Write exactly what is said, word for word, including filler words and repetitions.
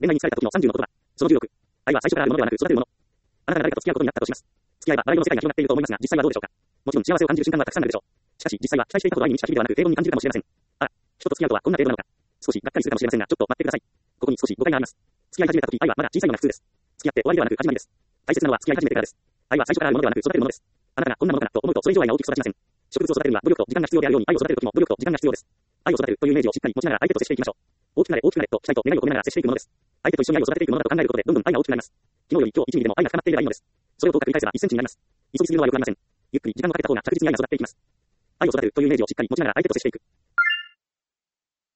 恋愛に疲れた時のさんじゅうの言葉。そのじゅうろく。愛は最初からあるものではなく育てるもの。あなたが誰かと付き合うことになったとします。付き合いはバラ色の世界が広がっていると思いますが、実際はどうでしょうか。もちろん幸せを感じる瞬間はたくさんあるでしょう。しかし、実際は期待していたほど愛に満ちた日々ではなく平凡に感じるかもしれません。あら、人と付き合うとはこんな程度なのか。少しがっかりするかもしれませんが、ちょっと待ってください。ここに少し誤解があります。付き合い始めた時、愛はまだ小さいのが普通です。付き合って終わりではなく始まりです。大切なのは付き合い始めてからです。愛は最初からあるものではなく育てるものです。あなたがこんなものかなと思うとそれ以上愛が大きく育ちません。植物を育てるには努力と時間が必要であるように愛を育てる時も努力と時間が必要です。愛を育てるというイメージをしっかり持ちながら相手と接していきましょう。大きくなれ大きくなれと期待と願いを込めながら接していくものです。相手と一緒に愛を育てていくものだと考えることでどんどん愛が大きくなります。昨日より今日いちミリでも愛が深まっていればいいのです。それをどうか繰り返せばいっセンチになります。急ぎすぎるのは良くありません。ゆっくり時間をかけた方が着実に愛を育てていきます。愛を育てるというイメージをしっかり持ちながら相手と接していく。